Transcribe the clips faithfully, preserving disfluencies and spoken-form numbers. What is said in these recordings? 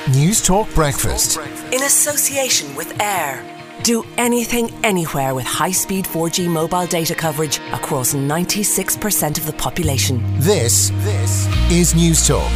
News Talk Breakfast. In association with Air. Do anything, anywhere with high-speed four G mobile data coverage across ninety-six percent of the population. This, this is News Talk.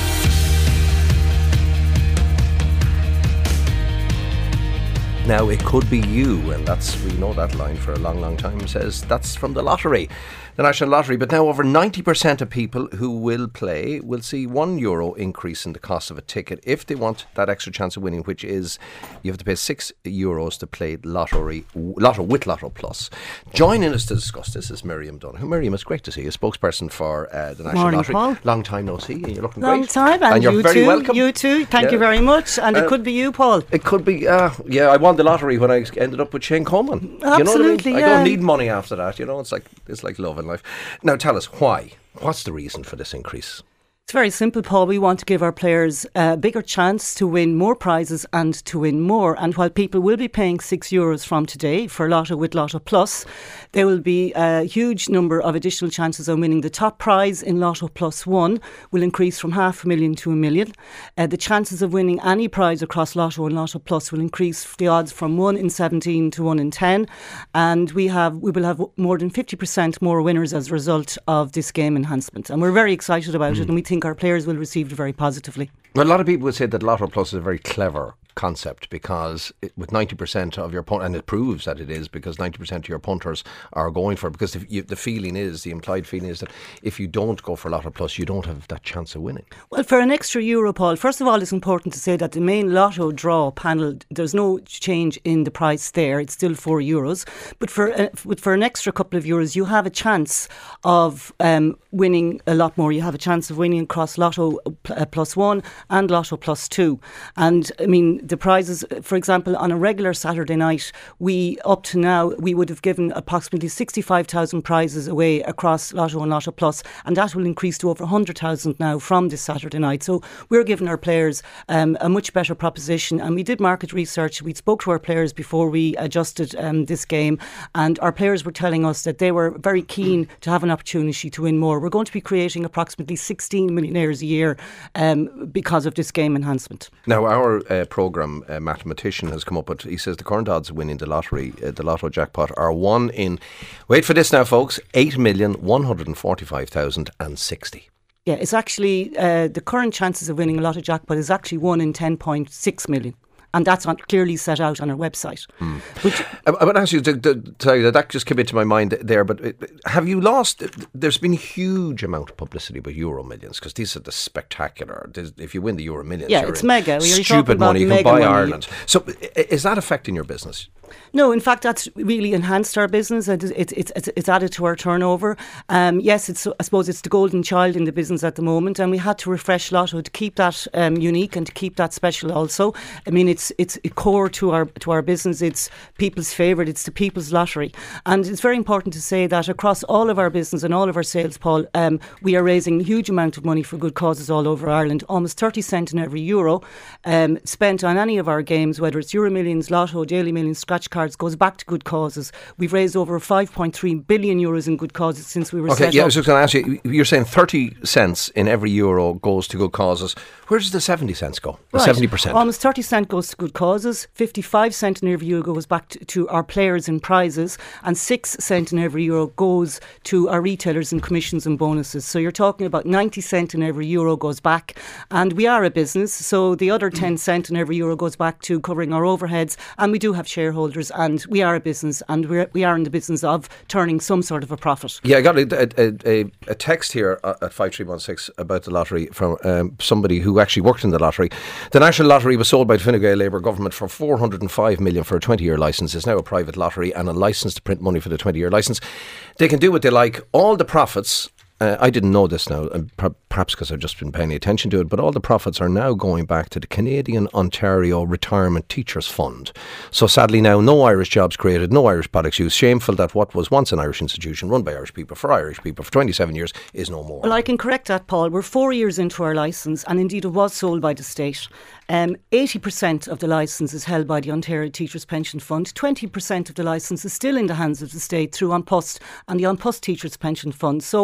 Now, it could be you, and that's, we know that line for a long, long time, says that's from the lottery, the National Lottery. But now over ninety percent of people who will play will see one euro increase in the cost of a ticket if they want that extra chance of winning, which is you have to pay six euros to play lottery, Lotto with Lotto Plus. Joining us to discuss this is Miriam Donoghue. Miriam, it's great to see you, spokesperson for uh, the National Morning, Lottery. Paul. Long time no see, and you're looking Long great. time, and, and you're you very too, welcome. You too, thank yeah. you very much. And uh, it could be you, Paul. It could be, uh, yeah, I won the lottery when I ended up with Shane Coleman. Absolutely, you know what I mean? yeah. I don't need money after that, you know, it's like it's like love in life. Now tell us, why? What's the reason for this increase? It's very simple, Paul. We want to give our players a bigger chance to win more prizes and to win more. And while people will be paying six euros from today for Lotto with Lotto Plus, there will be a huge number of additional chances on winning. The top prize in Lotto Plus One will increase from half a million to a million. Uh, the chances of winning any prize across Lotto and Lotto Plus will increase the odds from one in seventeen to one in ten. And we have we will have more than fifty percent more winners as a result of this game enhancement. And we're very excited about mm. it, and we think our players will receive it very positively. Well, a lot of people would say that Lotto Plus is a very clever concept because it, with ninety percent of your punt, and it proves that it is, because ninety percent of your punters are going for it, because the, you, the feeling is, the implied feeling is that if you don't go for Lotto Plus, you don't have that chance of winning. Well, for an extra euro, Paul, first of all, it's important to say that the main Lotto draw panel, there's no change in the price there. It's still four euros. But for uh, for an extra couple of euros, you have a chance of um, winning a lot more. You have a chance of winning across Lotto uh, Plus One and Lotto Plus Two. And I mean, the prizes, for example, on a regular Saturday night, we, up to now, we would have given approximately sixty-five thousand prizes away across Lotto and Lotto Plus, and that will increase to over one hundred thousand now from this Saturday night. So we're giving our players um, a much better proposition, and we did market research. We spoke to our players before we adjusted um, this game, and our players were telling us that they were very keen to have an opportunity to win more. We're going to be creating approximately sixteen millionaires a year um, because of this game enhancement. Now, our uh, programme Uh, mathematician has come up with, he says the current odds of winning the lottery, uh, the Lotto jackpot, are one in, wait for this now folks, eight million one hundred forty-five thousand sixty. Yeah, it's actually, uh, the current chances of winning a Lotto jackpot is actually one in ten point six million. And that's on, clearly set out on our website. Mm. Which, I, I would ask you to, to, to tell you that that just came into my mind there. But have you lost? There's been a huge amount of publicity with Euro Millions, because these are the spectacular. If you win the Euro Millions, yeah, you're it's mega. You're stupid money. You can buy money. Ireland. So is that affecting your business? No, in fact, that's really enhanced our business. It's it's it's, it's added to our turnover. Um, yes, it's I suppose it's the golden child in the business at the moment, and we had to refresh Lotto to keep that um, unique and to keep that special. Also, I mean, it's it's core to our to our business. It's people's favourite. It's the people's lottery, and it's very important to say that across all of our business and all of our sales, Paul, um, we are raising a huge amount of money for good causes all over Ireland. Almost thirty cent in every euro um, spent on any of our games, whether it's Euro Millions, Lotto, Daily Millions, Scratch Cards, goes back to good causes. We've raised over five point three billion euros in good causes since we were okay, set yeah, up. I was just going to ask you, you're saying thirty cents in every euro goes to good causes. Where does the seventy cents go? The right. seventy percent? Almost thirty cent goes to good causes, fifty-five cent in every euro goes back to, to our players in prizes, and six cent in every euro goes to our retailers in commissions and bonuses. So you're talking about ninety cent in every euro goes back, and we are a business, so the other ten cent in every euro goes back to covering our overheads, and we do have shareholders, and we are a business, and we're, we are in the business of turning some sort of a profit. Yeah, I got a, a, a, a text here at five three one six about the lottery from um, somebody who actually worked in the lottery. The National Lottery was sold by the Fine Gael Labour government for four hundred five million for a twenty year licence. It's now a private lottery and a licence to print money for the twenty year licence. They can do what they like. All the profits, uh, I didn't know this now, and per- perhaps because I've just been paying attention to it, but all the profits are now going back to the Canadian Ontario Retirement Teachers Fund. So sadly now, no Irish jobs created, no Irish products used. Shameful that what was once an Irish institution run by Irish people for Irish people for twenty-seven years is no more. Well, I can correct that, Paul. We're four years into our licence, and indeed it was sold by the state. Um, eighty percent of the licence is held by the Ontario Teachers Pension Fund. twenty percent of the licence is still in the hands of the state through An Post and the An Post Teachers Pension Fund. So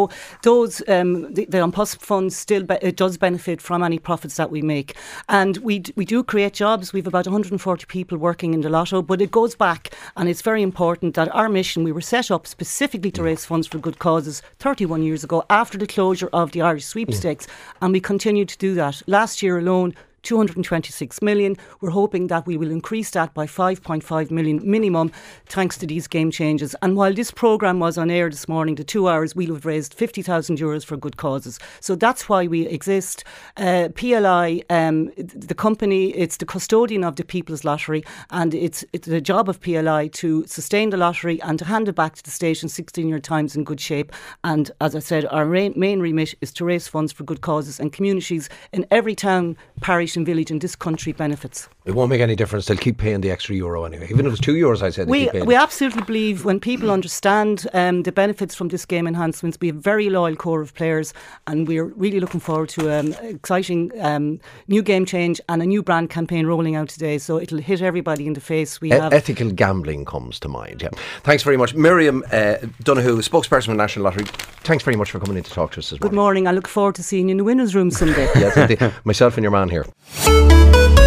those um, the, the An Post fund still be, it does benefit from any profits that we make, and we d- we do create jobs. We've about one hundred forty people working in the Lotto, but it goes back, and it's very important that our mission, we were set up specifically to raise funds for good causes thirty-one years ago after the closure of the Irish sweepstakes, yeah. and we continue to do that. Last year alone, two hundred twenty-six million. We're hoping that we will increase that by five point five million minimum thanks to these game changes. And while this programme was on air this morning, the two hours, we'll have raised fifty thousand euros for good causes. So that's why we exist. Uh, P L I, um, the company, it's the custodian of the People's Lottery, and it's, it's the job of P L I to sustain the lottery and to hand it back to the station sixteen year times in good shape. And as I said, our main remit is to raise funds for good causes, and communities in every town, parish and village in this country benefits. It won't make any difference. They'll keep paying the extra euro anyway. Even if it was two euros, I said they we, keep paying. We absolutely believe when people understand um, the benefits from this game enhancements, we have a very loyal core of players, and we're really looking forward to an um, exciting um, new game change and a new brand campaign rolling out today. So it'll hit everybody in the face. We e- have ethical gambling comes to mind. Yeah. Thanks very much, Miriam uh, Donoghue, spokesperson for National Lottery. Thanks very much for coming in to talk to us this morning. Good morning. I look forward to seeing you in the winners' room someday. Yes, indeed. Myself and your man here.